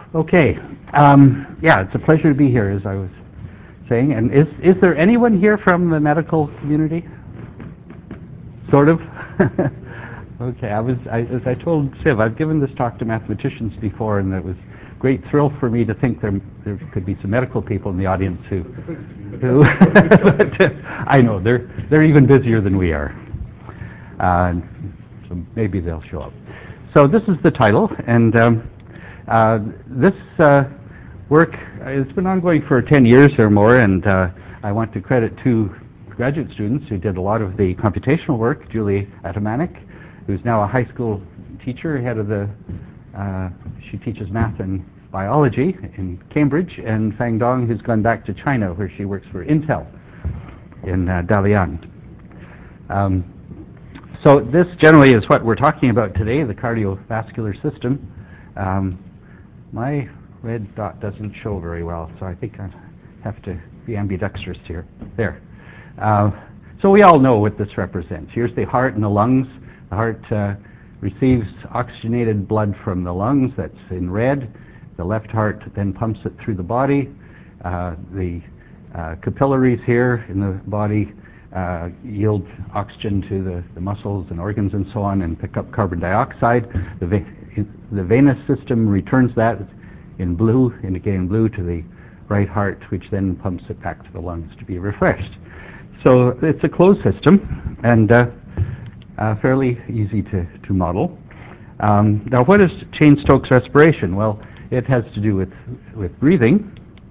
Okay. Yeah, it's a pleasure to be here, as I was saying. And is there anyone here from the medical community? Sort of? Okay. As I told Siv, I've given this talk to mathematicians before, and it was a great thrill for me to think there could be some medical people in the audience who but, I know, they're even busier than we are. So maybe they'll show up. So this is the title, and this work has been ongoing for 10 years or more, and I want to credit two graduate students who did a lot of the computational work, Julie Atamanik, who's now a high school teacher, head of the, she teaches math and biology in Cambridge, and Fang Dong, who's gone back to China, where she works for Intel in Dalian. So this generally is what we're talking about today, the cardiovascular system. My red dot doesn't show very well, so I think I have to be ambidextrous here. There. So we all know what this represents. Here's the heart and the lungs. The heart receives oxygenated blood from the lungs, that's in red. The left heart then pumps it through the body. The capillaries here in the body yield oxygen to the muscles and organs and so on, and pick up carbon dioxide. The venous system returns that in blue, indicating blue, to the right heart, which then pumps it back to the lungs to be refreshed. So it's a closed system, and fairly easy to model. Now, what is Cheyne-Stokes respiration? Well, it has to do with breathing.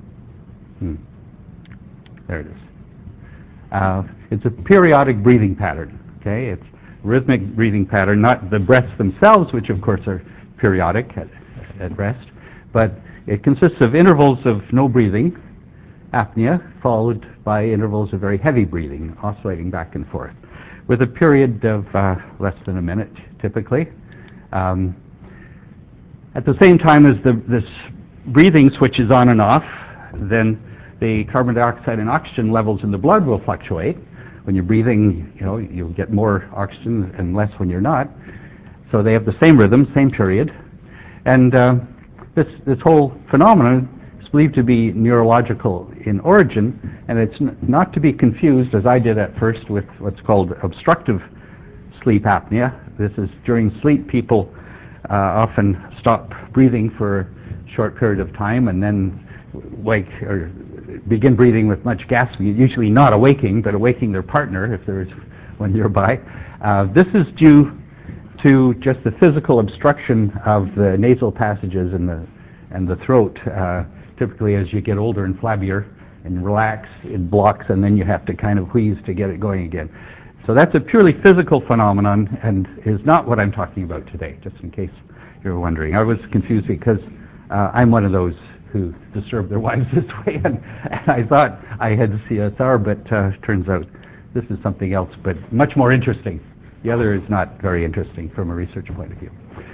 There it is. It's a periodic breathing pattern. Okay, it's rhythmic breathing pattern, not the breaths themselves, which of course are periodic at rest, but it consists of intervals of no breathing, apnea, followed by intervals of very heavy breathing, oscillating back and forth, with a period of less than a minute, typically. At the same time as this breathing switches on and off, then the carbon dioxide and oxygen levels in the blood will fluctuate. When you're breathing, you'll get more oxygen and less when you're not. So they have the same rhythm, same period. And this whole phenomenon is believed to be neurological in origin, and it's not to be confused, as I did at first, with what's called obstructive sleep apnea. This is during sleep, people often stop breathing for a short period of time and then wake or begin breathing with much gasping, usually not awaking, but awaking their partner if there is one nearby. This is due to just the physical obstruction of the nasal passages and the throat. Typically, as you get older and flabbier and relax, it blocks, and then you have to kind of wheeze to get it going again. So that's a purely physical phenomenon, and is not what I'm talking about today, just in case you're wondering. I was confused because I'm one of those who disturb their wives this way, and I thought I had CSR, but turns out this is something else, but much more interesting. The other is not very interesting from a research point of view.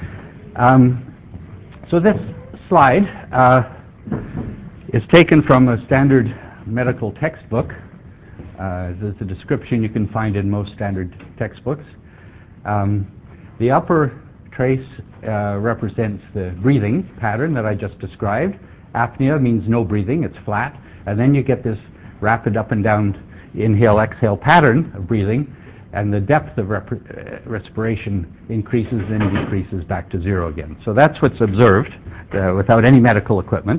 So this slide is taken from a standard medical textbook. There's a description you can find in most standard textbooks. The upper trace represents the breathing pattern that I just described. Apnea means no breathing, it's flat, and then you get this rapid up and down inhale-exhale pattern of breathing, and the depth of respiration increases and decreases back to zero again. So that's what's observed without any medical equipment.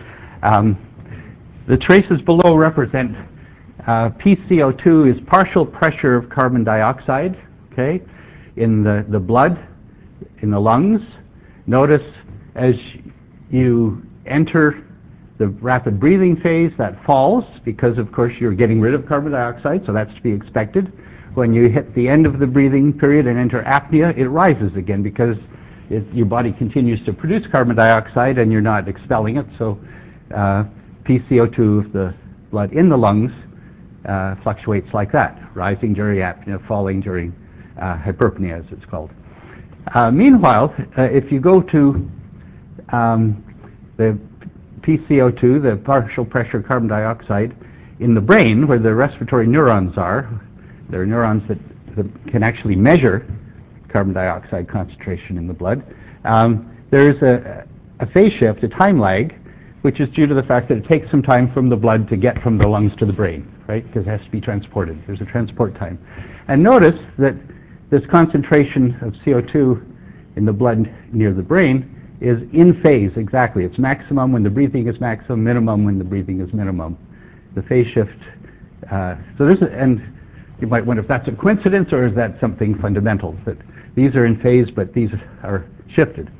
The traces below represent PCO2 is partial pressure of carbon dioxide, okay, in the blood, in the lungs. Notice as you enter the rapid breathing phase, that falls because, of course, you're getting rid of carbon dioxide, so that's to be expected. When you hit the end of the breathing period and enter apnea, it rises again because your body continues to produce carbon dioxide and you're not expelling it, so PCO2 of the blood in the lungs fluctuates like that, rising during apnea, falling during hyperpnea, as it's called. Meanwhile, if you go to the PCO2, the partial pressure carbon dioxide, in the brain, where the respiratory neurons are, there are neurons that can actually measure carbon dioxide concentration in the blood. There is a phase shift, a time lag, which is due to the fact that it takes some time from the blood to get from the lungs to the brain, right? Because it has to be transported. There's a transport time. And notice that this concentration of CO2 in the blood near the brain is in phase exactly. It's maximum when the breathing is maximum, minimum when the breathing is minimum. The phase shift. So this is, and you might wonder if that's a coincidence or is that something fundamental, that these are in phase but these are shifted.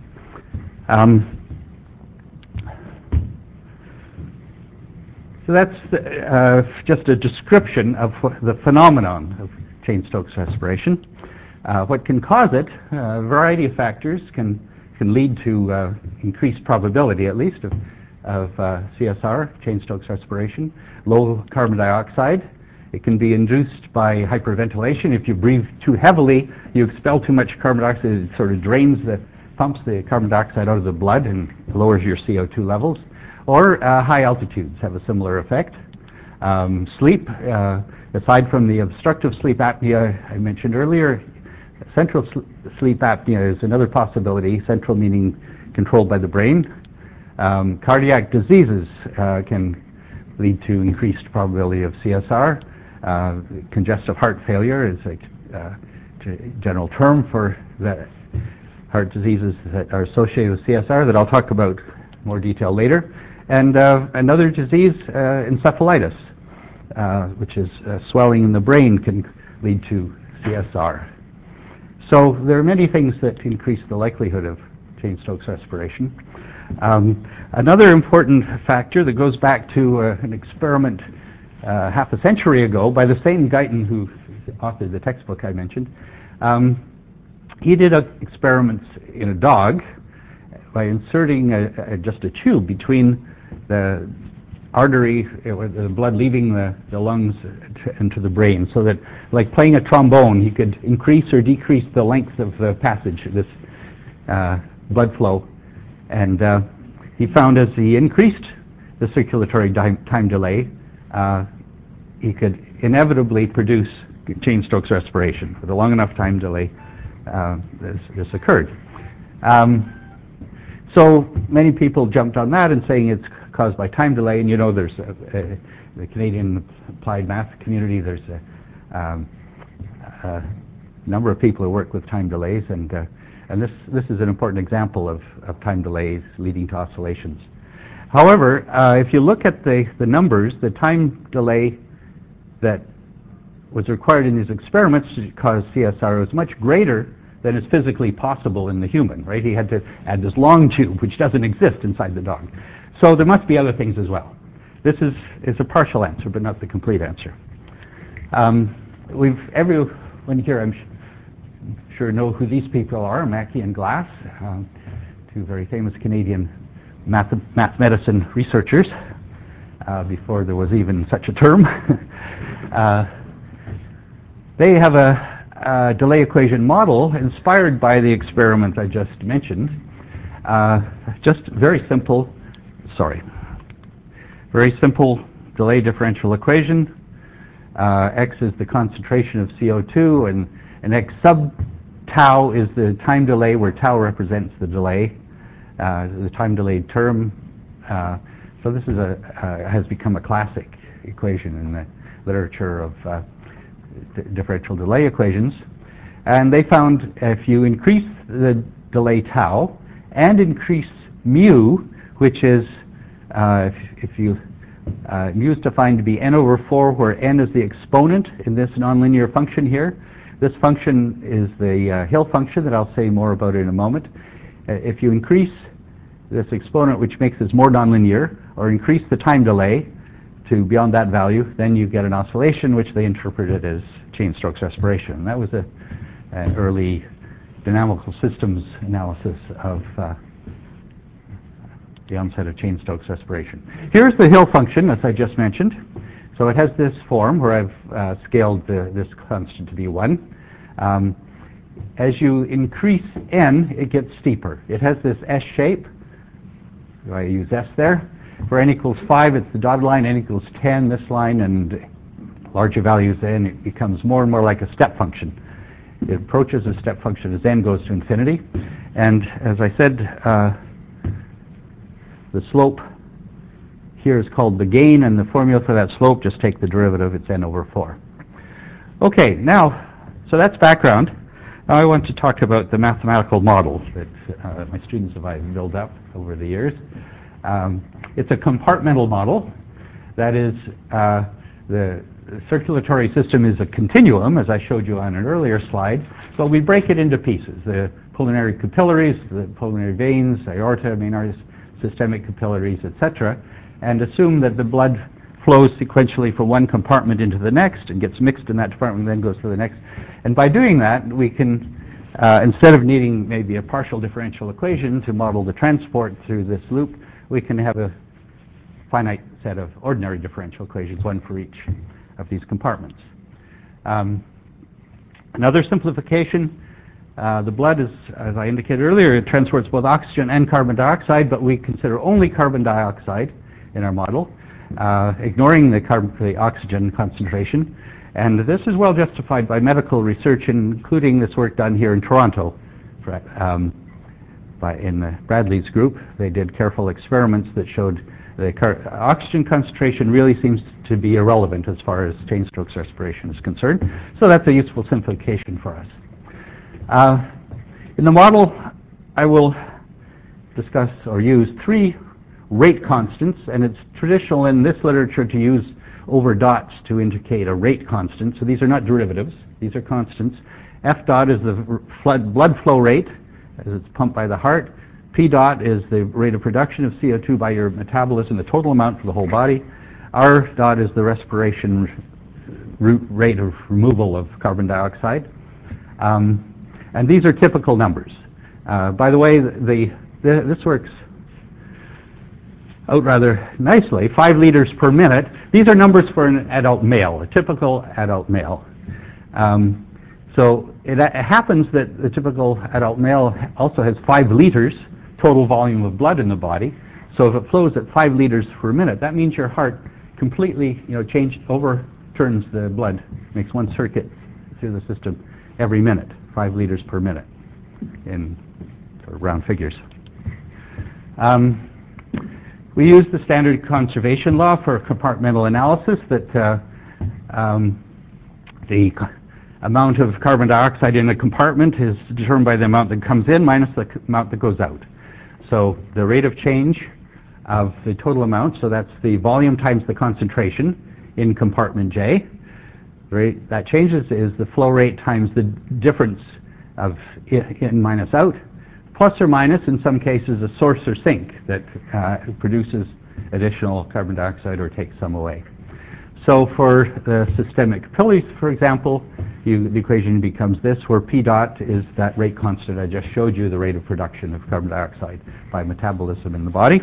So that's just a description of the phenomenon of Cheyne-Stokes respiration. What can cause it? A variety of factors can lead to increased probability, at least, of CSR, Cheyne-Stokes respiration. Low carbon dioxide. It can be induced by hyperventilation. If you breathe too heavily, you expel too much carbon dioxide. It sort of pumps the carbon dioxide out of the blood and lowers your CO2 levels. Or high altitudes have a similar effect. Sleep, aside from the obstructive sleep apnea I mentioned earlier, central sleep apnea is another possibility, central meaning controlled by the brain. Cardiac diseases can lead to increased probability of CSR. Congestive heart failure is a general term for the heart diseases that are associated with CSR that I'll talk about in more detail later. And another disease, encephalitis, which is swelling in the brain, can lead to CSR. So there are many things that increase the likelihood of Cheyne-Stokes respiration. Another important factor that goes back to an experiment half a century ago by the same Guyton who authored the textbook I mentioned. He did experiments in a dog by inserting just a tube between the artery, the blood leaving the lungs into the brain, so that, like playing a trombone, he could increase or decrease the length of the passage, this blood flow. And he found as he increased the circulatory time delay, he could inevitably produce Cheyne-Stokes respiration. With a long enough time delay, this occurred. So many people jumped on that and saying it's caused by time delay, and you know there's the Canadian applied math community, there's a number of people who work with time delays, and this is an important example of time delays leading to oscillations. However, if you look at the numbers, the time delay that was required in these experiments to cause CSR was much greater than is physically possible in the human, right? He had to add this long tube, which doesn't exist inside the dog. So there must be other things as well. This is a partial answer, but not the complete answer. Everyone here, I'm sure, know who these people are, Mackey and Glass, two very famous Canadian math medicine researchers, before there was even such a term. They have a delay equation model inspired by the experiment I just mentioned. Just very simple delay differential equation. X is the concentration of CO2, and X sub tau is the time delay, where tau represents the delay, the time delayed term. So this is has become a classic equation in the literature of differential delay equations. And they found if you increase the delay tau and increase mu, which is if you mu is defined to be n over 4, where n is the exponent in this nonlinear function here. This function is the Hill function that I'll say more about in a moment. If you increase this exponent, which makes this more nonlinear, or increase the time delay to beyond that value, then you get an oscillation, which they interpreted as Cheyne-Stokes respiration. And that was an early dynamical systems analysis of the onset of Cheyne-Stokes respiration. Here's the Hill function, as I just mentioned. So it has this form where I've scaled this constant to be 1. As you increase n, it gets steeper. It has this S shape. So I use S there. For n equals 5, it's the dotted line. N equals 10, this line, and larger values n, it becomes more and more like a step function. It approaches a step function as n goes to infinity. And as I said, the slope here is called the gain, and the formula for that slope, just take the derivative, it's n over 4. Okay, now, so that's background. Now I want to talk about the mathematical model that my students and I have built up over the years. It's a compartmental model. That is, the circulatory system is a continuum, as I showed you on an earlier slide, but we break it into pieces. The pulmonary capillaries, the pulmonary veins, aorta, main arteries, systemic capillaries, etc., and assume that the blood flows sequentially from one compartment into the next and gets mixed in that compartment and then goes to the next. And by doing that, we can, instead of needing maybe a partial differential equation to model the transport through this loop, we can have a finite set of ordinary differential equations, one for each of these compartments. Another simplification, the blood is, as I indicated earlier, it transports both oxygen and carbon dioxide, but we consider only carbon dioxide in our model, ignoring the oxygen concentration. And this is well justified by medical research, including this work done here in Toronto in Bradley's group. They did careful experiments that showed the oxygen concentration really seems to be irrelevant as far as change-strokes respiration is concerned. So that's a useful simplification for us. In the model, I will discuss or use 3 rate constants, and it's traditional in this literature to use over dots to indicate a rate constant. So these are not derivatives, these are constants. F dot is the blood flow rate as it's pumped by the heart. P dot is the rate of production of CO2 by your metabolism, the total amount for the whole body. R dot is the respiration rate of removal of carbon dioxide. And these are typical numbers. By the way, this works out rather nicely, 5 liters per minute. These are numbers for an adult male, a typical adult male. So it happens that the typical adult male also has 5 liters total volume of blood in the body. So if it flows at 5 liters per minute, that means your heart completely, overturns the blood, makes one circuit through the system every minute, 5 liters per minute in sort of round figures. We use the standard conservation law for compartmental analysis that the amount of carbon dioxide in a compartment is determined by the amount that comes in minus the amount that goes out. So the rate of change of the total amount, so that's the volume times the concentration in compartment J. The rate that changes is the flow rate times the difference of in minus out, plus or minus, in some cases, a source or sink that produces additional carbon dioxide or takes some away. So for the systemic capillaries, for example, the equation becomes this, where P dot is that rate constant I just showed you, the rate of production of carbon dioxide by metabolism in the body.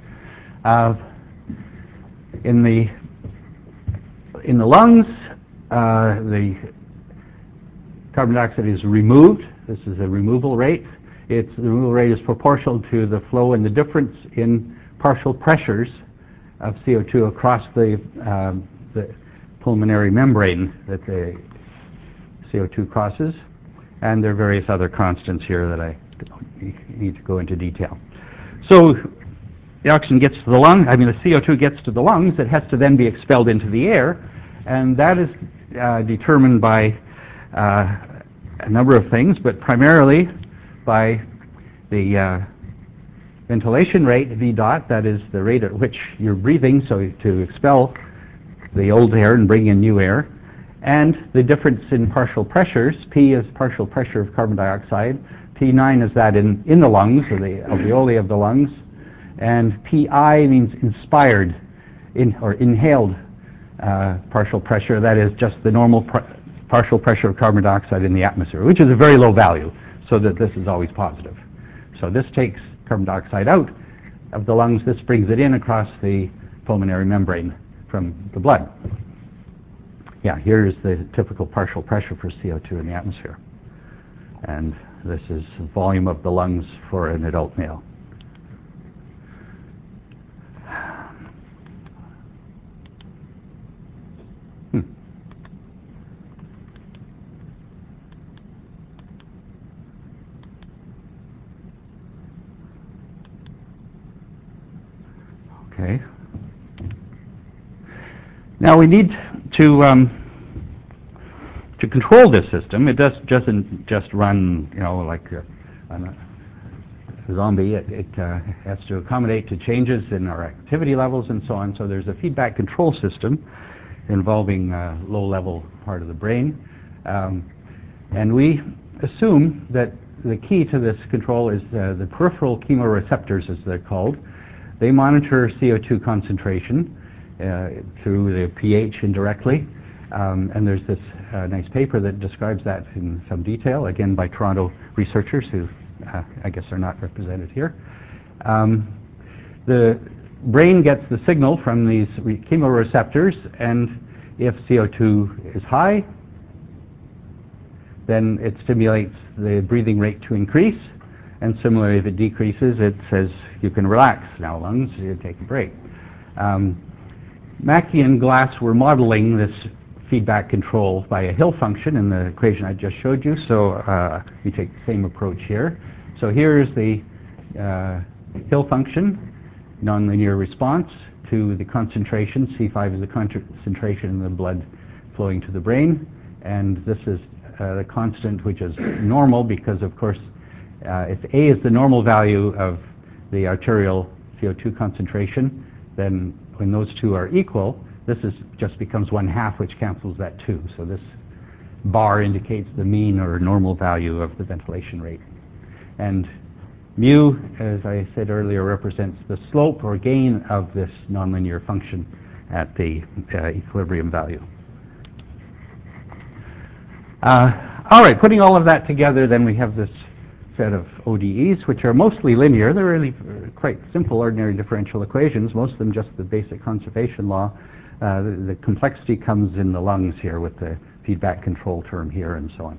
In the lungs, the carbon dioxide is removed. This is a removal rate. The removal rate is proportional to the flow and the difference in partial pressures of CO2 across the pulmonary membrane that the CO2 crosses. And there are various other constants here that I don't need to go into detail. So the oxygen gets to the the CO2 gets to the lungs. It has to then be expelled into the air, and that is determined by a number of things, but primarily by the ventilation rate, V dot, that is the rate at which you're breathing, so to expel the old air and bring in new air, and the difference in partial pressures. P is partial pressure of carbon dioxide, P9 is that in the lungs, or the alveoli of the lungs, and PI means inspired or inhaled partial pressure, that is just the normal partial pressure of carbon dioxide in the atmosphere, which is a very low value, so that this is always positive. So this takes carbon dioxide out of the lungs, this brings it in across the pulmonary membrane from the blood. Yeah, here is the typical partial pressure for CO2 in the atmosphere. And this is the volume of the lungs for an adult male. Okay. Now we need to control this system. It doesn't just run, like on a zombie. It has to accommodate to changes in our activity levels and so on. So there's a feedback control system involving low-level part of the brain. And we assume that the key to this control is the peripheral chemoreceptors, as they're called. They monitor CO2 concentration through the pH indirectly. And there's this nice paper that describes that in some detail, again by Toronto researchers who I guess are not represented here. The brain gets the signal from these chemoreceptors, and if CO2 is high, then it stimulates the breathing rate to increase, and similarly if it decreases, it says you can relax. Now lungs, you take a break. Mackey and Glass were modeling this feedback control by a Hill function in the equation I just showed you, so we take the same approach here. So here's the Hill function, nonlinear response to the concentration. C5 is the concentration in the blood flowing to the brain, and this is the constant, which is normal because, of course, if A is the normal value of the arterial CO2 concentration, then when those two are equal, this just becomes 1/2, which cancels that 2. So this bar indicates the mean or normal value of the ventilation rate. And mu, as I said earlier, represents the slope or gain of this nonlinear function at the equilibrium value. All right, putting all of that together, then we have this set of ODEs, which are mostly linear. They're really quite simple ordinary differential equations, most of them just the basic conservation law. The complexity comes in the lungs here with the feedback control term here and so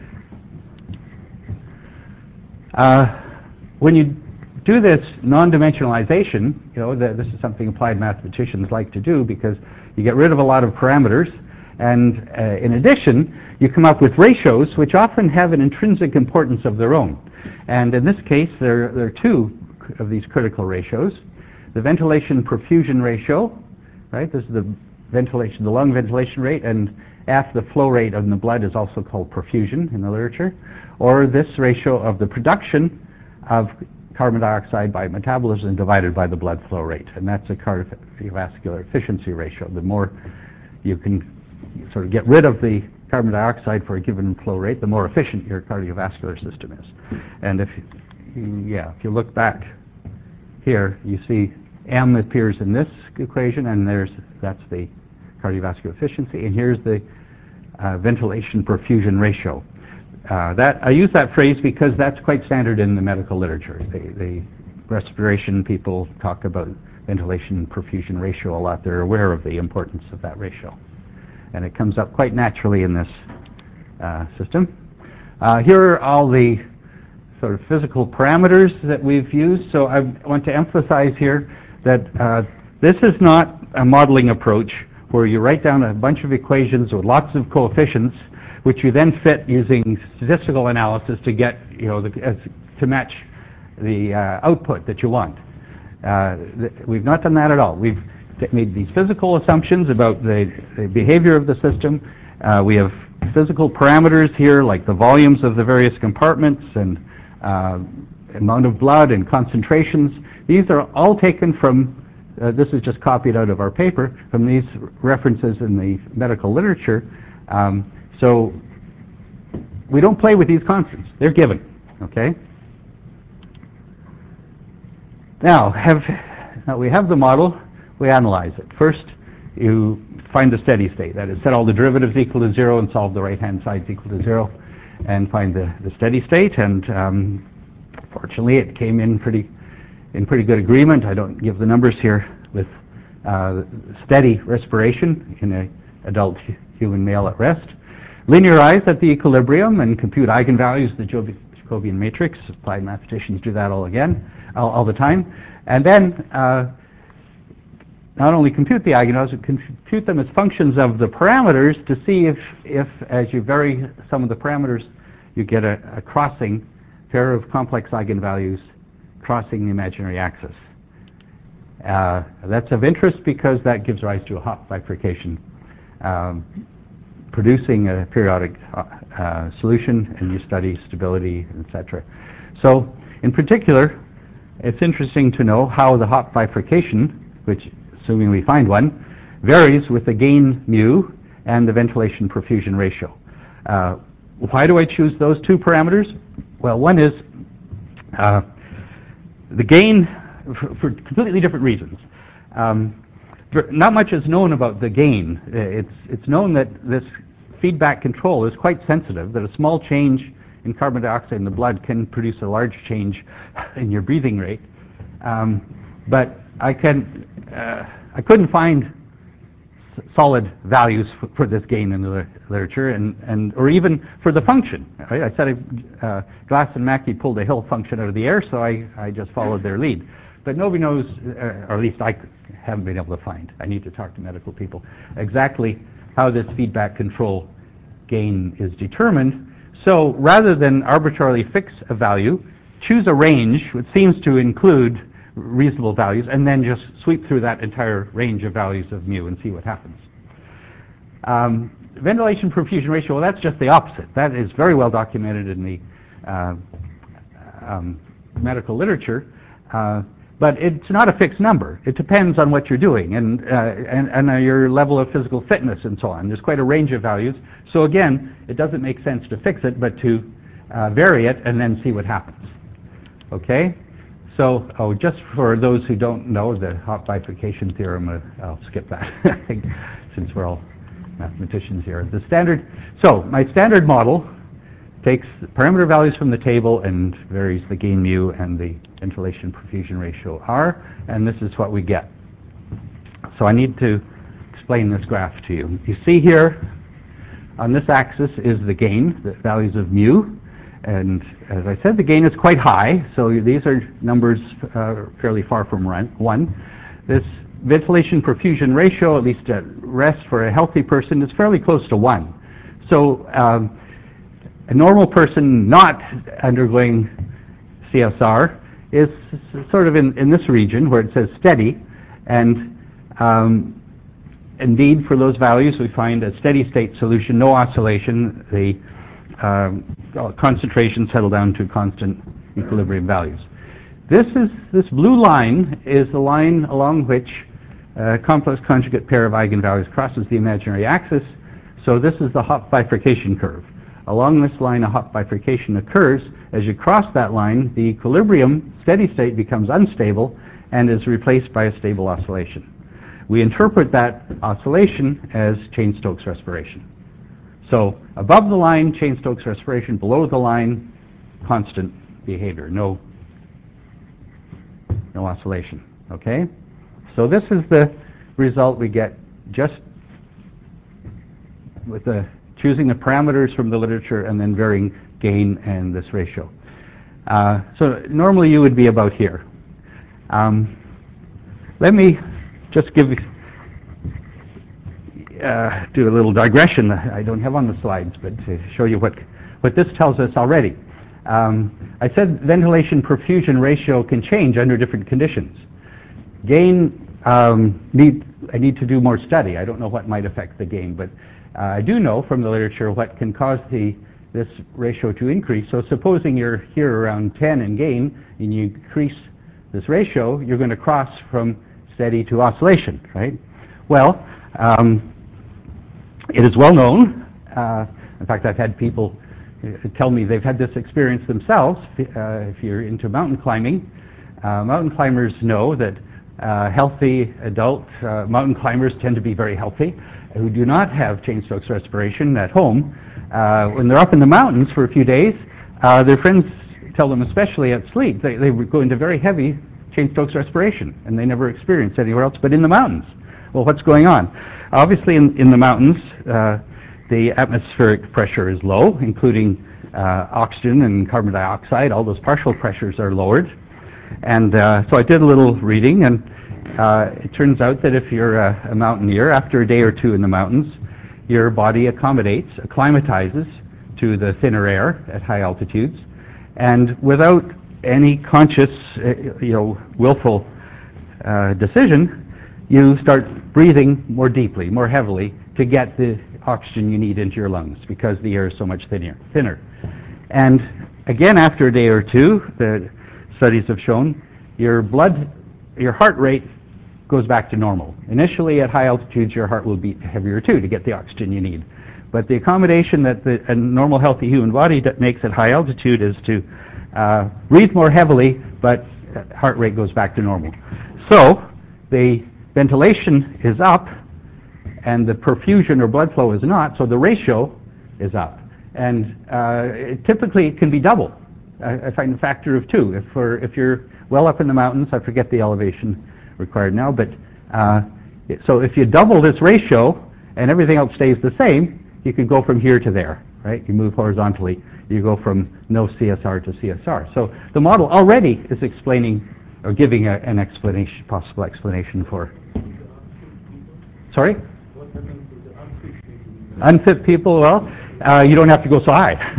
on. When you do this non-dimensionalization, this is something applied mathematicians like to do because you get rid of a lot of parameters, and in addition, you come up with ratios which often have an intrinsic importance of their own. And in this case, there are two of these critical ratios. The ventilation perfusion ratio, right? This is the lung ventilation rate, and F, the flow rate in the blood, is also called perfusion in the literature, or this ratio of the production of carbon dioxide by metabolism divided by the blood flow rate, and that's a cardiovascular efficiency ratio. The more you can sort of get rid of the carbon dioxide for a given flow rate, the more efficient your cardiovascular system is. And if you look back here, you see M appears in this equation, and that's the cardiovascular efficiency, and here's the ventilation perfusion ratio. I use that phrase because that's quite standard in the medical literature. The respiration people talk about ventilation perfusion ratio a lot. They're aware of the importance of that ratio, and it comes up quite naturally in this system. Here are all the sort of physical parameters that we've used. So I want to emphasize here that this is not a modeling approach where you write down a bunch of equations with lots of coefficients, which you then fit using statistical analysis to get, to match the output that you want. We've not done that at all. We've made these physical assumptions about the behavior of the system. We have physical parameters here, like the volumes of the various compartments and amount of blood and concentrations. These are all taken from, this is just copied out of our paper, from these references in the medical literature. So we don't play with these constants. They're given, okay? Now we have the model, we analyze it. First, you find the steady state. That is, set all the derivatives equal to 0 and solve the right-hand sides equal to 0, and find the steady state. And fortunately, it came in pretty good agreement. I don't give the numbers here, with steady respiration in an adult human male at rest. Linearize at the equilibrium and compute eigenvalues, the Jacobian matrix. Applied mathematicians do that all the time. And then not only compute the eigenvalues, but compute them as functions of the parameters to see if as you vary some of the parameters, you get a crossing, pair of complex eigenvalues crossing the imaginary axis. That's of interest because that gives rise to a Hopf bifurcation, producing a periodic solution, and you study stability, etc. So, in particular, it's interesting to know how the Hopf bifurcation, which, assuming we find one, varies with the gain mu and the ventilation perfusion ratio. Why do I choose those two parameters? Well, one is the gain for completely different reasons. Not much is known about the gain. It's known that this feedback control is quite sensitive, that a small change in carbon dioxide in the blood can produce a large change in your breathing rate. But I couldn't find solid values for this gain in the literature, or even for the function. Right? I said Glass and Mackey pulled a Hill function out of the air, so I just followed their lead. But nobody knows, or at least I haven't been able to find, I need to talk to medical people, exactly how this feedback control gain is determined. So rather than arbitrarily fix a value, choose a range which seems to include reasonable values, and then just sweep through that entire range of values of mu and see what happens. Ventilation perfusion ratio, well, that's just the opposite. That is very well documented in the medical literature, but it's not a fixed number. It depends on what you're doing and your level of physical fitness and so on. There's quite a range of values. So again, it doesn't make sense to fix it, but to vary it and then see what happens. Okay? So, just for those who don't know the Hopf bifurcation theorem, I'll skip that, I think, since we're all mathematicians here. So my standard model takes the parameter values from the table and varies the gain mu and the ventilation perfusion ratio R, and this is what we get. So I need to explain this graph to you. You see here, on this axis is the gain, the values of mu. And as I said, the gain is quite high, so these are numbers fairly far from 1. This ventilation perfusion ratio, at least at rest for a healthy person, is fairly close to 1. So a normal person not undergoing CSR is sort of in this region where it says steady, and indeed for those values we find a steady state solution, no oscillation. The concentration settle down to constant equilibrium values. This blue line is the line along which a complex conjugate pair of eigenvalues crosses the imaginary axis. So this is the Hopf bifurcation curve. Along this line, a Hopf bifurcation occurs. As you cross that line, the equilibrium steady state becomes unstable and is replaced by a stable oscillation. We interpret that oscillation as Cheyne-Stokes respiration. So above the line, Cheyne-Stokes respiration. Below the line, constant behavior, no oscillation. Okay? So this is the result we get just with choosing the parameters from the literature and then varying gain and this ratio. So normally you would be about here. Let me just do a little digression I don't have on the slides, but to show you what this tells us already. I said ventilation perfusion ratio can change under different conditions. Gain, I need to do more study. I don't know what might affect the gain, but I do know from the literature what can cause this ratio to increase. So supposing you're here around 10 in gain and you increase this ratio, you're going to cross from steady to oscillation, right? Well, it is well known. In fact, I've had people tell me they've had this experience themselves. If you're into mountain climbing, mountain climbers know that healthy adult mountain climbers tend to be very healthy, who do not have Cheyne-Stokes respiration at home. When they're up in the mountains for a few days, their friends tell them, especially at sleep, they go into very heavy Cheyne-Stokes respiration, and they never experience anywhere else but in the mountains. Well, what's going on? Obviously, in the mountains, the atmospheric pressure is low, including oxygen and carbon dioxide. All those partial pressures are lowered. And so I did a little reading, and it turns out that if you're a mountaineer, after a day or two in the mountains, your body acclimatizes to the thinner air at high altitudes, and without any conscious, willful decision, you start breathing more deeply, more heavily, to get the oxygen you need into your lungs because the air is so much thinner. And again, after a day or two, the studies have shown your heart rate goes back to normal. Initially, at high altitudes, your heart will beat heavier too to get the oxygen you need. But the accommodation that a normal, healthy human body makes at high altitude is to breathe more heavily, but heart rate goes back to normal. So the ventilation is up, and the perfusion or blood flow is not, so the ratio is up. And typically it can be double. I find a factor of 2. If you're well up in the mountains, I forget the elevation required now, but so if you double this ratio and everything else stays the same, you could go from here to there, right? You move horizontally, you go from no CSR to CSR. So the model already is explaining or giving an explanation, possible explanation for. Sorry? Unfit people, well, you don't have to go so high.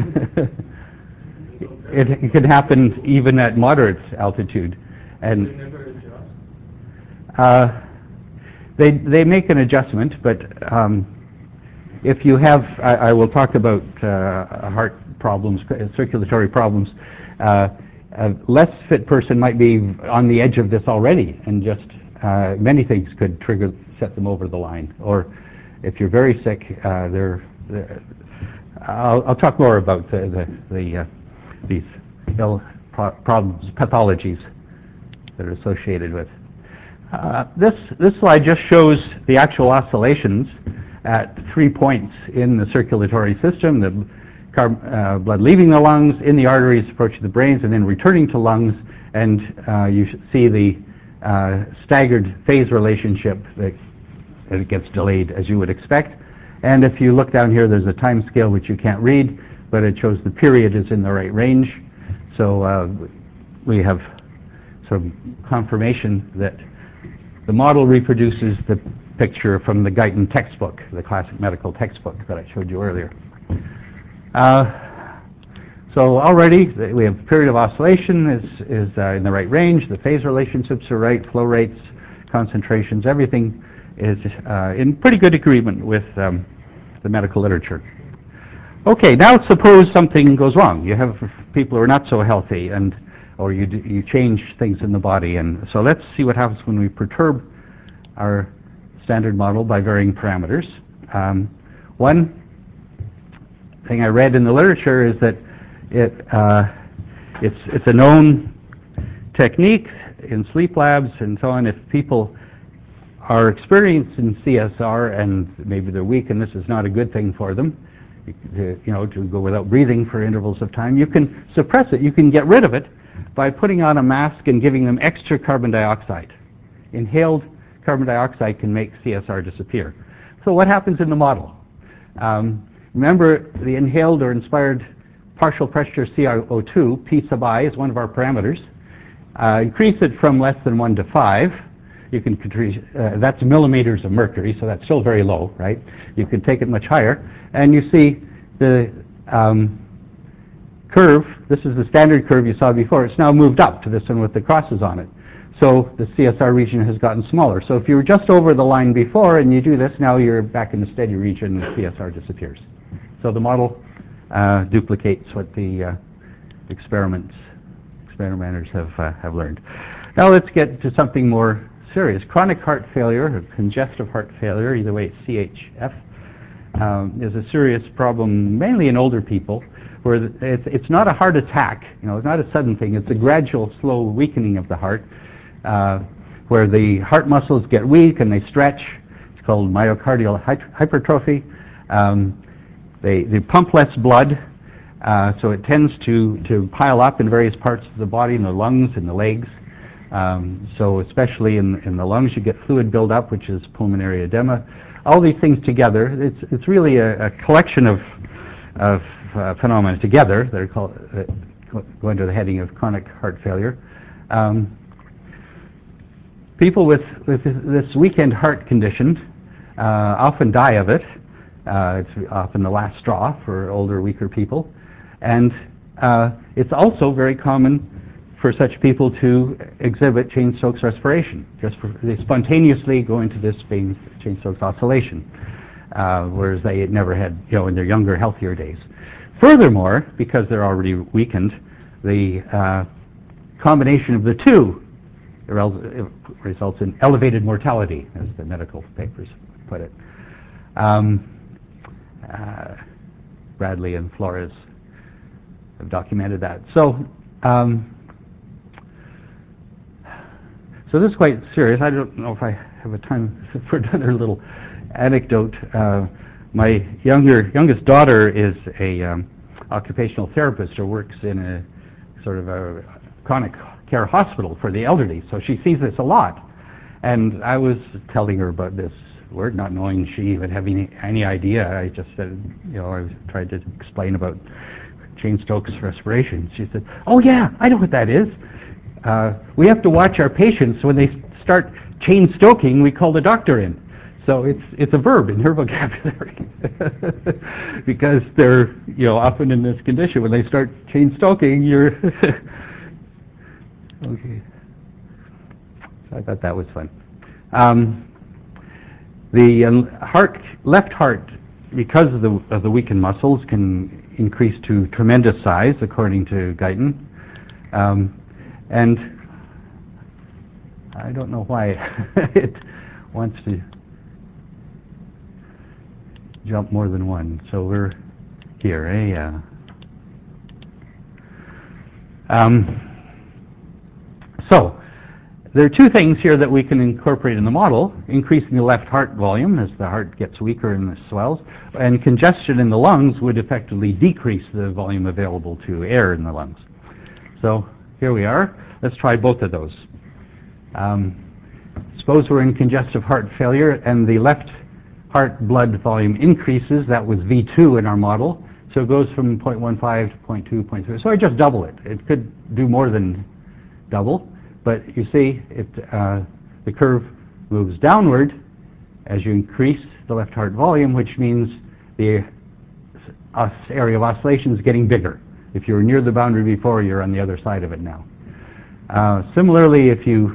It can happen even at moderate altitude. And they make an adjustment, but if you have, I will talk about heart problems, circulatory problems. A less fit person might be on the edge of this already, and just many things could set them over the line. Or if you're very sick, I'll talk more about these problems, pathologies that are associated with. This slide just shows the actual oscillations at 3 points in the circulatory system, the blood leaving the lungs, in the arteries, approaching the brains, and then returning to lungs, and you see the staggered phase relationship that it gets delayed, as you would expect. And if you look down here, there's a time scale which you can't read, but it shows the period is in the right range. So we have sort of confirmation that the model reproduces the picture from the Guyton textbook, the classic medical textbook that I showed you earlier. So already we have period of oscillation is in the right range, the phase relationships are right, flow rates, concentrations, everything is in pretty good agreement with the medical literature. Okay, now suppose something goes wrong. You have people who are not so healthy, or you change things in the body, and so let's see what happens when we perturb our standard model by varying parameters. One thing I read in the literature is that it's a known technique in sleep labs and so on. If people are experiencing CSR and maybe they're weak and this is not a good thing for them, to go without breathing for intervals of time, you can suppress it. You can get rid of it by putting on a mask and giving them extra carbon dioxide. Inhaled carbon dioxide can make CSR disappear. So what happens in the model? Remember, the inhaled or inspired partial pressure CO2, P sub I, is one of our parameters. Increase it from less than 1 to 5. You can that's millimeters of mercury, so that's still very low, right? You can take it much higher, and you see the curve. This is the standard curve you saw before. It's now moved up to this one with the crosses on it. So the CSR region has gotten smaller. So if you were just over the line before and you do this, now you're back in the steady region and CSR disappears. So the model duplicates what the experimenters have learned. Now let's get to something more serious. Chronic heart failure, or congestive heart failure, either way it's CHF, is a serious problem mainly in older people, where it's not a heart attack, it's not a sudden thing, it's a gradual, slow weakening of the heart, where the heart muscles get weak and they stretch. It's called myocardial hypertrophy. They pump less blood, so it tends to pile up in various parts of the body, in the lungs, in the legs. So especially in the lungs, you get fluid buildup, which is pulmonary edema. All these things together, it's really a collection of phenomena together that are called, go under the heading of chronic heart failure. People with this weakened heart condition often die of it. It's often the last straw for older, weaker people. And it's also very common for such people to exhibit Cheyne-Stokes respiration. They spontaneously go into this Cheyne-Stokes oscillation, whereas they never had, in their younger, healthier days. Furthermore, because they're already weakened, the combination of the two results in elevated mortality, as the medical papers put it. Bradley and Flores have documented that. So this is quite serious. I don't know if I have a time for another little anecdote. My youngest daughter is a occupational therapist who works in a sort of a chronic care hospital for the elderly, so she sees this a lot. And I was telling her about this word, not knowing she even had any idea. I just said, I tried to explain about Cheyne-Stokes respiration. She said, "Oh yeah, I know what that is. We have to watch our patients when they start Cheyne-Stoking. We call the doctor in." So it's a verb in her vocabulary because they're often in this condition. When they start Cheyne-Stoking, you're okay. So I thought that was fun. The left heart, because of the weakened muscles, can increase to tremendous size, according to Guyton. And I don't know why it wants to jump more than one. So we're here, So there are two things here that we can incorporate in the model: increasing the left heart volume as the heart gets weaker and swells, and congestion in the lungs would effectively decrease the volume available to air in the lungs. So here we are. Let's try both of those. Suppose we're in congestive heart failure and the left heart blood volume increases. That was V2 in our model. So it goes from 0.15 to 0.2, 0.3. So I just double it. It could do more than double. But you see, the curve moves downward as you increase the left heart volume, which means the area of oscillation is getting bigger. If you were near the boundary before, you're on the other side of it now. Similarly, if you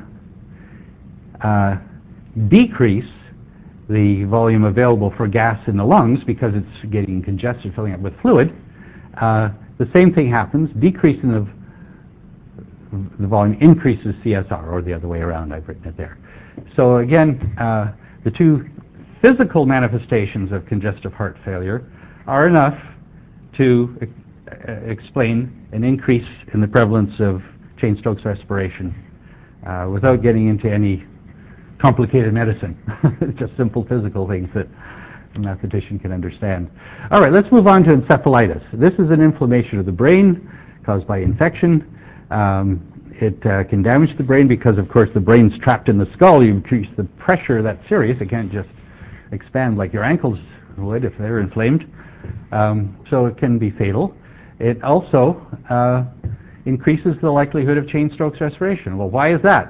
decrease the volume available for gas in the lungs because it's getting congested, filling up with fluid, the same thing happens. Decreasing the volume increases CSR, or the other way around. I've written it there. So again, the two physical manifestations of congestive heart failure are enough to explain an increase in the prevalence of Cheyne-Stokes respiration without getting into any complicated medicine. Just simple physical things that a mathematician can understand. All right, let's move on to encephalitis. This is an inflammation of the brain caused by infection. It can damage the brain because, of course, the brain's trapped in the skull. You increase the pressure, that's serious. It can't just expand like your ankles would if they're inflamed. So it can be fatal. It also increases the likelihood of Cheyne-Stokes respiration. Well, why is that?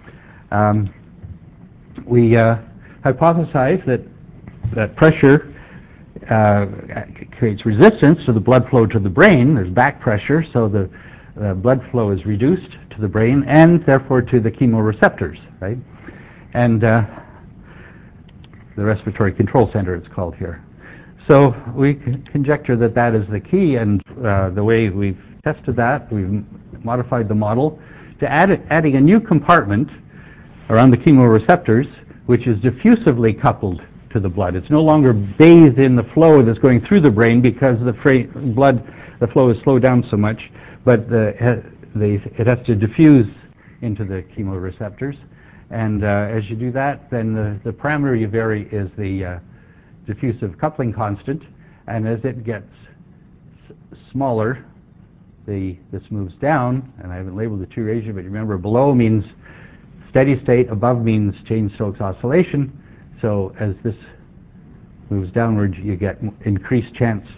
We hypothesize that pressure creates resistance to the blood flow to the brain. There's back pressure, so the blood flow is reduced to the brain and therefore to the chemoreceptors, right? And the respiratory control center, it's called here. So we conjecture that that is the key, and the way we've tested that, we've modified the model to adding a new compartment around the chemoreceptors, which is diffusively coupled to the blood. It's no longer bathed in the flow that's going through the brain because the flow is slowed down so much, but it has to diffuse into the chemoreceptors. And as you do that, then the parameter you vary is the diffusive coupling constant, and as it gets smaller, this moves down, and I haven't labeled the two ratio, but remember, below means steady state, above means Cheyne-Stokes oscillation. So as this moves downward, you get increased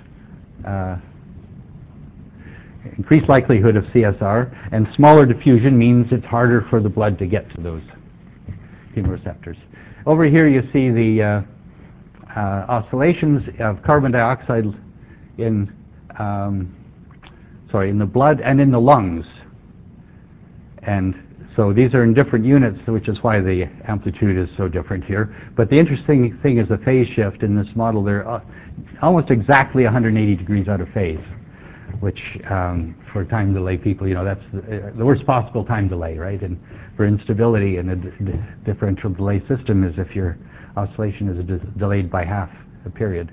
likelihood of CSR, and smaller diffusion means it's harder for the blood to get to those chemoreceptors. Over here you see the oscillations of carbon dioxide in the blood and in the lungs. And so these are in different units, which is why the amplitude is so different here. But the interesting thing is the phase shift in this model. They're almost exactly 180 degrees out of phase, which for time delay people, that's the worst possible time delay, right? And for instability in a differential delay system is if your oscillation is delayed by half a period.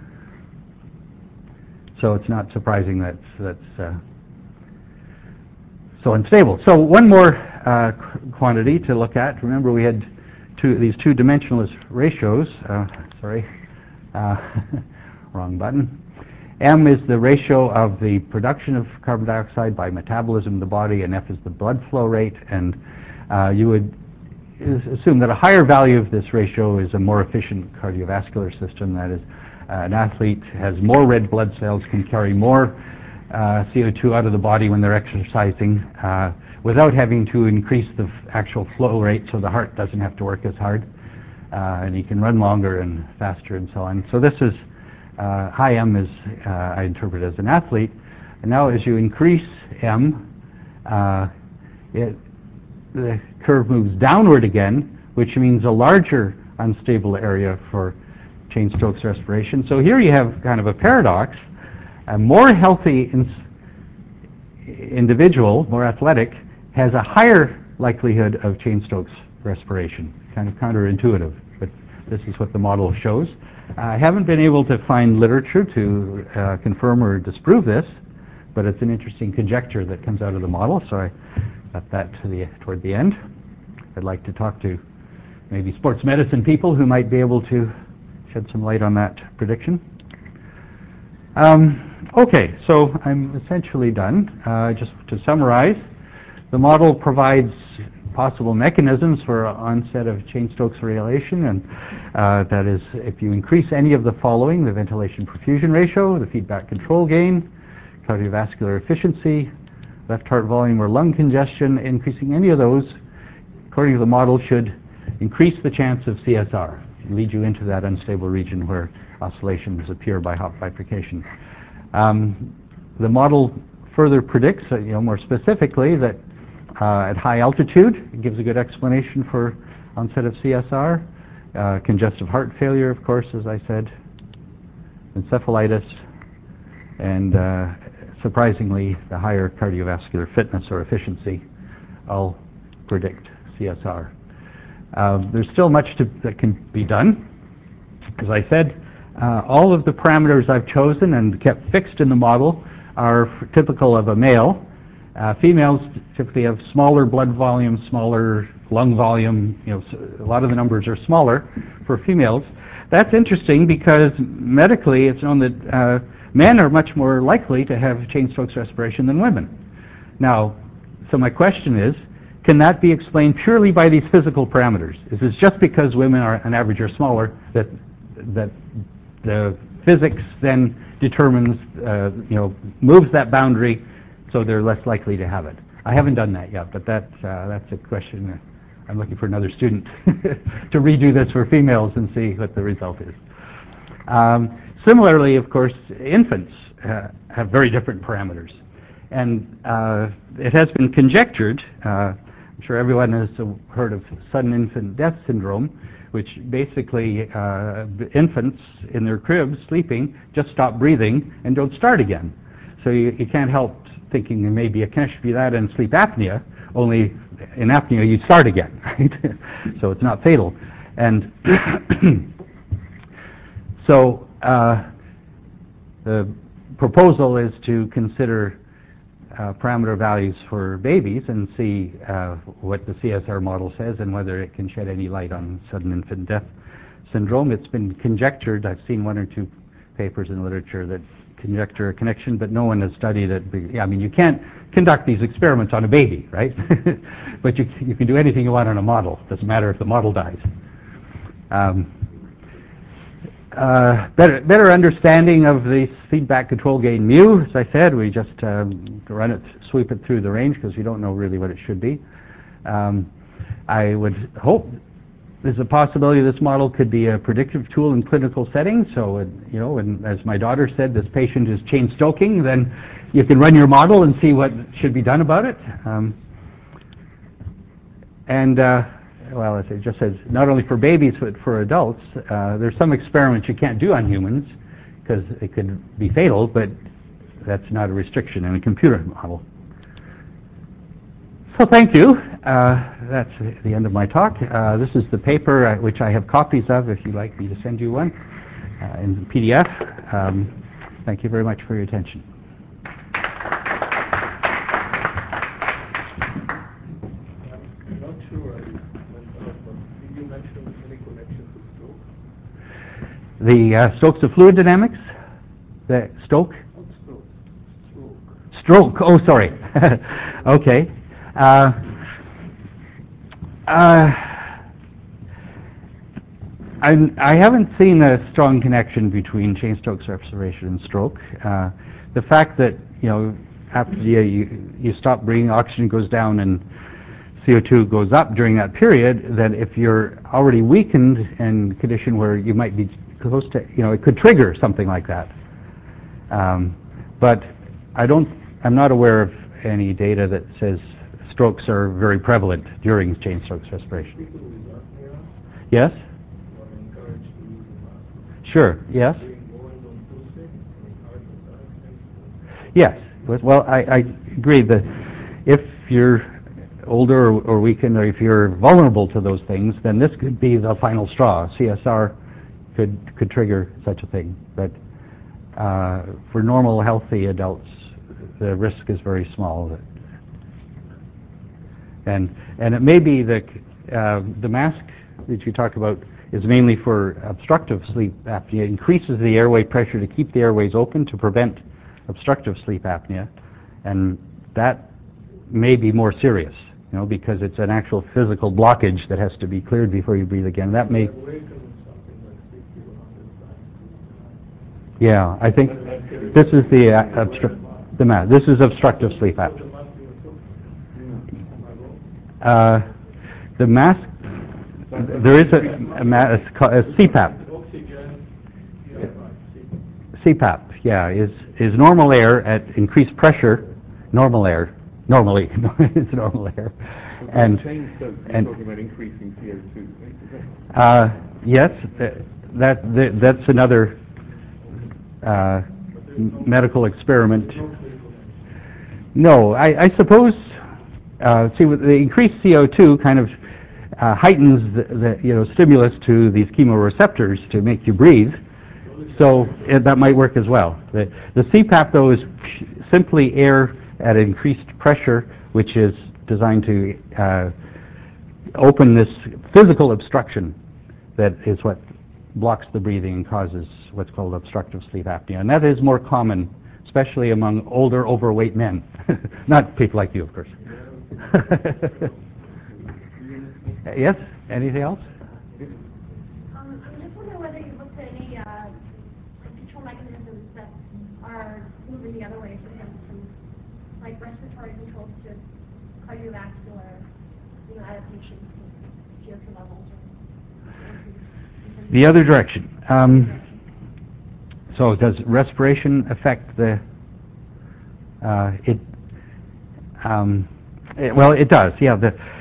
So it's not surprising that's so unstable. So one more quantity to look at. Remember, we had these two dimensionless ratios. Wrong button. M is the ratio of the production of carbon dioxide by metabolism in the body, and F is the blood flow rate. And you would assume that a higher value of this ratio is a more efficient cardiovascular system. That is, an athlete has more red blood cells, can carry more CO2 out of the body when they're exercising without having to increase the actual flow rate, so the heart doesn't have to work as hard, and he can run longer and faster and so on. So this is high M is I interpret as an athlete. And now as you increase M, the curve moves downward again, which means a larger unstable area for Cheyne-Stokes respiration. So here you have kind of a paradox. A more healthy individual, more athletic, has a higher likelihood of Cheyne-Stokes respiration. Kind of counterintuitive, but this is what the model shows. I haven't been able to find literature to confirm or disprove this, but it's an interesting conjecture that comes out of the model, so I got that toward the end. I'd like to talk to maybe sports medicine people who might be able to shed some light on that prediction. Okay, so I'm essentially done. Just to summarize, the model provides possible mechanisms for onset of Cheyne-Stokes variation, and that is if you increase any of the following: the ventilation perfusion ratio, the feedback control gain, cardiovascular efficiency, left heart volume or lung congestion. Increasing any of those, according to the model, should increase the chance of CSR, lead you into that unstable region where oscillations appear by Hopf bifurcation. The model further predicts, more specifically, that at high altitude, it gives a good explanation for onset of CSR, congestive heart failure, of course, as I said, encephalitis, and surprisingly, the higher cardiovascular fitness or efficiency all predict CSR. There's still much that can be done. As I said, all of the parameters I've chosen and kept fixed in the model are typical of a male. Females typically have smaller blood volume, smaller lung volume. A lot of the numbers are smaller for females. That's interesting because medically it's known that men are much more likely to have Cheyne-Stokes respiration than women. Now, so my question is, can that be explained purely by these physical parameters? Is it just because women are on average are smaller that the physics then determines, moves that boundary so they're less likely to have it? I haven't done that yet, but that's a question. I'm looking for another student to redo this for females and see what the result is. Similarly, of course, infants have very different parameters. And it has been conjectured, I'm sure everyone has heard of sudden infant death syndrome, which basically infants in their cribs sleeping just stop breathing and don't start again. So you can't help thinking maybe it can't be that in sleep apnea, only in apnea you start again, right? So it's not fatal. And so the proposal is to consider parameter values for babies and see what the CSR model says and whether it can shed any light on sudden infant death syndrome. It's been conjectured. I've seen one or two papers in literature that conjecture a connection, but no one has studied it. I mean, you can't conduct these experiments on a baby, right? But you can do anything you want on a model. Doesn't matter if the model dies. Better understanding of the feedback control gain mu. As I said, we just sweep it through the range because we don't know really what it should be. I would hope there's a possibility this model could be a predictive tool in clinical settings. So, and as my daughter said, this patient is Cheyne-Stoking, then you can run your model and see what should be done about it. And well, as it just says, not only for babies but for adults. There's some experiments you can't do on humans because it could be fatal, but that's not a restriction in a computer model. So thank you. That's the end of my talk. This is the paper which I have copies of if you'd like me to send you one in PDF. Thank you very much for your attention. I'm not sure I went out, but did you mention any connection to stroke? The Stokes of fluid dynamics? The Stoke? Not stroke. Stroke. Oh, sorry. Okay. I haven't seen a strong connection between Cheyne-Stokes respiration and stroke. The fact that, after you stop breathing, oxygen goes down and CO2 goes up during that period, then if you're already weakened in a condition where you might be close to, it could trigger something like that. But I'm not aware of any data that says strokes are very prevalent during Cheyne-Stokes respiration. People with apnea Yes? are encouraged to use the mask. Sure. Yes? Doing more than pulsing, heart attack, Yes. Well, I agree that if you're older or weakened, or if you're vulnerable to those things, then this could be the final straw. CSR could trigger such a thing. But for normal, healthy adults, the risk is very small. And it may be that the mask that you talk about is mainly for obstructive sleep apnea. It increases the airway pressure to keep the airways open to prevent obstructive sleep apnea, and that may be more serious, because it's an actual physical blockage that has to be cleared before you breathe again. That may. Yeah, I think this is this is obstructive sleep apnea. The mask, there is a CPAP. CPAP, yeah, is normal air at increased pressure. Normal air, normally, it's normal air. And talking about increasing CO2. Yes, that's another medical experiment. No, I suppose. See, with the increased CO2 kind of heightens the stimulus to these chemoreceptors to make you breathe. So that might work as well. The CPAP, though, is simply air at increased pressure, which is designed to open this physical obstruction that is what blocks the breathing and causes what's called obstructive sleep apnea. And that is more common, especially among older, overweight men. Not people like you, of course. Yes? Anything else? I'm just wondering whether you looked at any control mechanisms that are moving the other way, for instance, like respiratory controls to cardiovascular adaptations to CO2 levels. The other direction. So does respiration affect the... well, it does, yeah.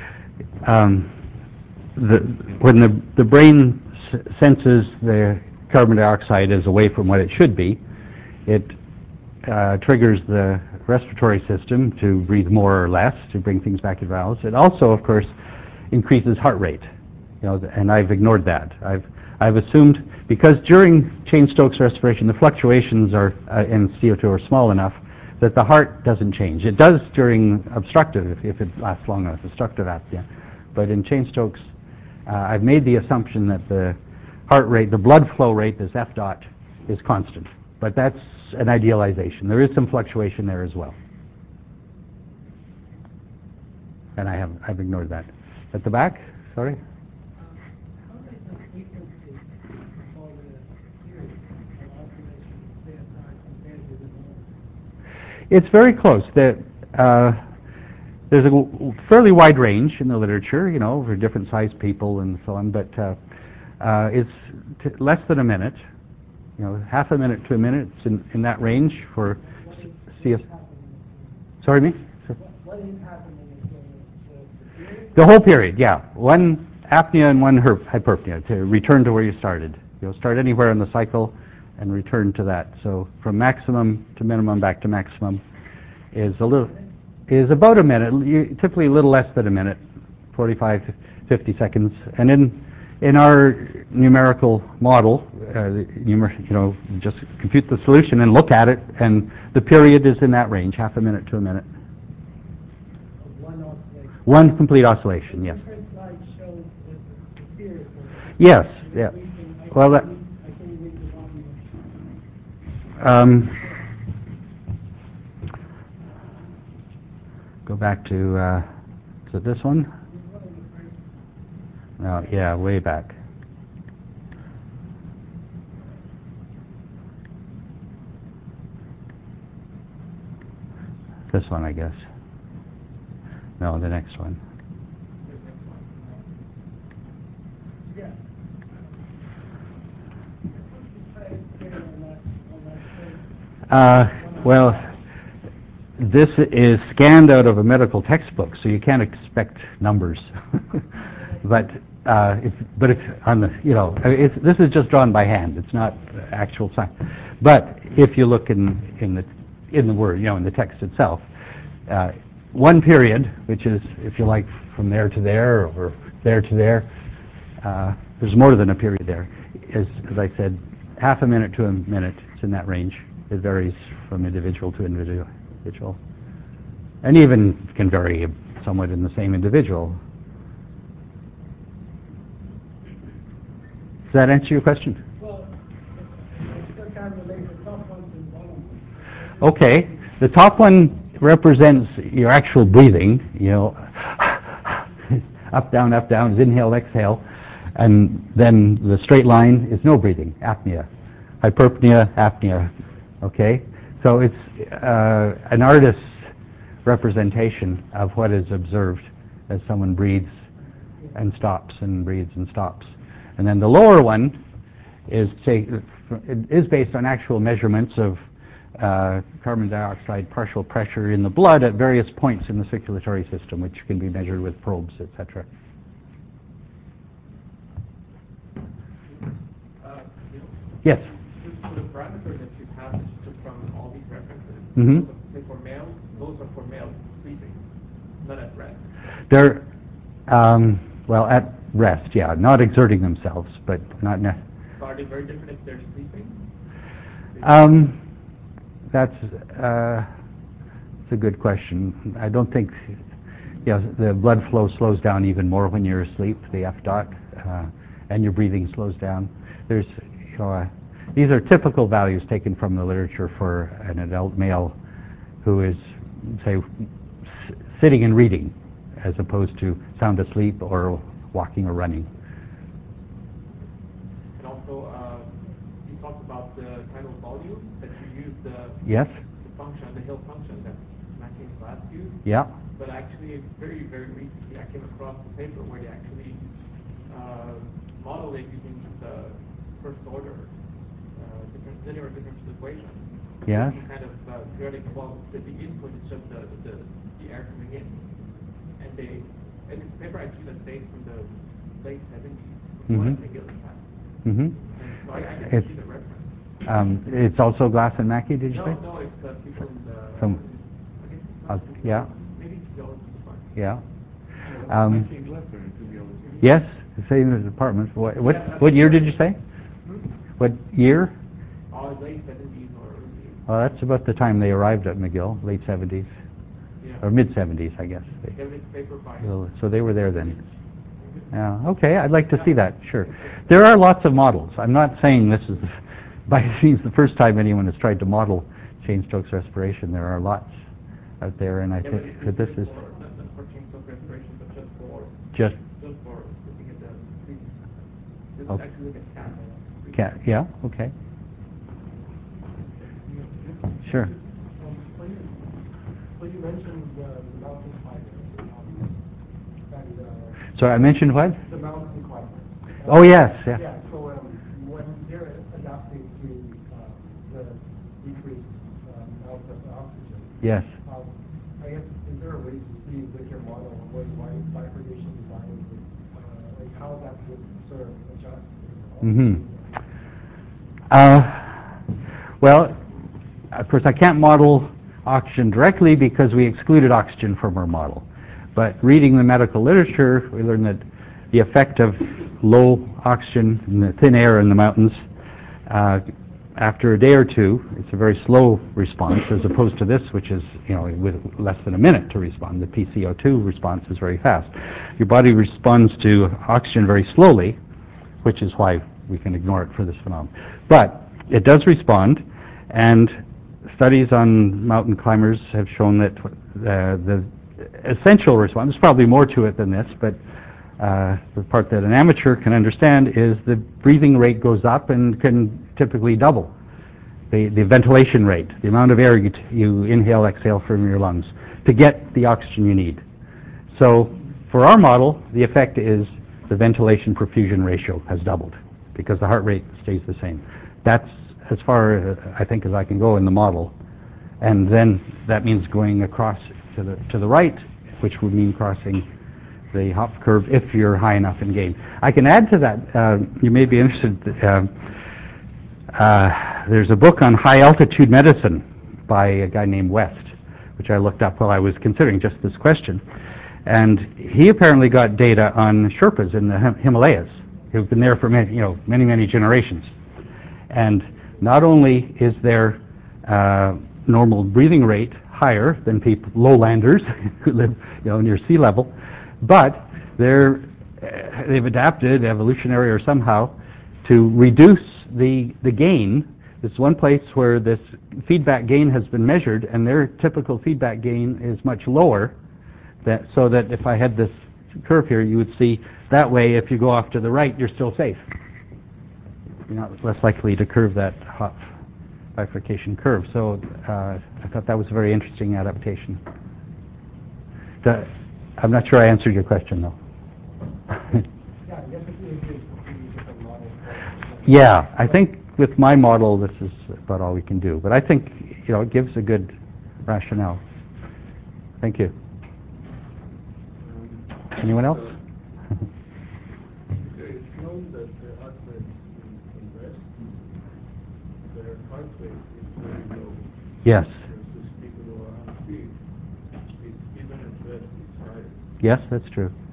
When the brain senses the carbon dioxide is away from what it should be, it triggers the respiratory system to breathe more or less, to bring things back in balance. It also, of course, increases heart rate, and I've ignored that. I've assumed, because during Cheyne-Stokes respiration, the fluctuations in CO2 are small enough that the heart doesn't change. It does during obstructive, if it lasts long enough, obstructive apnea. But in Cheyne-Stokes, I've made the assumption that the heart rate, the blood flow rate, this F dot, is constant. But that's an idealization. There is some fluctuation there as well. And I've ignored that. At the back, sorry? It's very close. There's a fairly wide range in the literature, for different sized people and so on, but it's less than a minute, half a minute to a minute. It's in that range for CS. Sorry, me? What is happening? The whole period, yeah. One apnea and one hyperpnea to return to where you started. You'll start anywhere in the cycle and return to that. So from maximum to minimum back to maximum is about a minute, typically a little less than a minute, 45 to 50 seconds. And in our numerical model, just compute the solution and look at it, and the period is in that range, half a minute to a minute. One oscillation. One complete oscillation, yes. Different slides show the period. Yes, yeah. Well, that, I can read the volume. Go back to, is it this one? No, yeah, way back. This one, I guess. No, the next one. Yeah. Well, this is scanned out of a medical textbook, so you can't expect numbers. But it's on the, this is just drawn by hand. It's not actual science. But if you look in the word, in the text itself, one period, which is, if you like, from there to there or there to there, there's more than a period there. As I said, half a minute to a minute. It's in that range. It varies from individual to individual, and even can vary somewhat in the same individual. Does that answer your question? Well, I still can't relate the top ones and bottom ones. Okay. The top one represents your actual breathing, up, down, is inhale, exhale, and then the straight line is no breathing, apnea. Hyperpnea, apnea, okay? So it's an artist's representation of what is observed as someone breathes and stops and breathes and stops. And then the lower one is based on actual measurements of carbon dioxide partial pressure in the blood at various points in the circulatory system, which can be measured with probes, etc. Yes? So the parameters that you have is just from all these references. Mm-hmm. Say for male, those are for male sleeping, not at rest. They're, at rest, yeah, not exerting themselves, but not necessarily. So are they very different if they're sleeping? That's a good question. I don't think, the blood flow slows down even more when you're asleep, the F dot, and your breathing slows down. There's, these are typical values taken from the literature for an adult male who is, say, sitting and reading, as opposed to sound asleep or walking or running. And also, you talked about the tidal volume, that you use the Yes? function, the Hill function that Mackie class used. Yeah. But actually, very, very recently, I came across a paper where they actually model it using the first order linear differential equation. Yes. Some kind of periodic, the input is just the air coming in. And it's a paper actually that's dates from the late 70s, before McGill time. Mm-hmm. And so I can see the reference. It's also Glass and Mackey, did you say? No, it's people in the... Some, yeah. Maybe geology department. Yeah. Yes. Yes, the same department. What year did you say? What year? Late 70s or early. Well, that's about the time they arrived at McGill, late 70s. Yeah. Or mid-70s, I guess. Paper by... So they were there then. Yeah, okay, I'd like to see that, sure. There are lots of models. I'm not saying this is by any means the first time anyone has tried to model Cheyne-Stokes respiration. There are lots out there, and I think that this is... Not for Cheyne-Stokes respiration, but just for looking at the breathing. This is actually look at cat. Yeah, okay. Sure. So you mentioned the mountain climber. Sorry, I mentioned what? The mountain climber. Oh, yes, yeah. Yeah, so when they're adapting to the decreased amount of oxygen, Yes. I guess, is there a way to see with your model why bifurcation sort of adjust? Mm-hmm. Well, of course, I can't model oxygen directly because we excluded oxygen from our model. But reading the medical literature, we learned that the effect of low oxygen in the thin air in the mountains, after a day or two, it's a very slow response as opposed to this, which is, with less than a minute to respond. The PCO2 response is very fast. Your body responds to oxygen very slowly, which is why we can ignore it for this phenomenon. But it does respond, and studies on mountain climbers have shown that the essential response, there's probably more to it than this, but the part that an amateur can understand is the breathing rate goes up and can typically double the ventilation rate, the amount of air you inhale, exhale from your lungs to get the oxygen you need. So for our model, the effect is the ventilation perfusion ratio has doubled because the heart rate stays the same. That's as far, I think, as I can go in the model. And then that means going across to the right, which would mean crossing the Hopf curve if you're high enough in gain. I can add to that, you may be interested, there's a book on high altitude medicine by a guy named West, which I looked up while I was considering just this question. And he apparently got data on Sherpas in the Himalayas, who've been there for many generations. And not only is their normal breathing rate higher than lowlanders who live near sea level, but they've adapted, evolutionary or somehow, to reduce the gain. There's one place where this feedback gain has been measured, and their typical feedback gain is much lower, so that if I had this curve here, you would see that way if you go off to the right, you're still safe. You're not less likely to curve that Hopf bifurcation curve. So I thought that was a very interesting adaptation. I'm not sure I answered your question, though. Yeah, I guess if you use different models. Yeah, I think with my model, this is about all we can do. But I think it gives a good rationale. Thank you. Anyone else? It's known that the athletes in rest, their heart rate is very low. Yes. Versus people who are on speed. Even at rest, it's higher. Yes, that's true.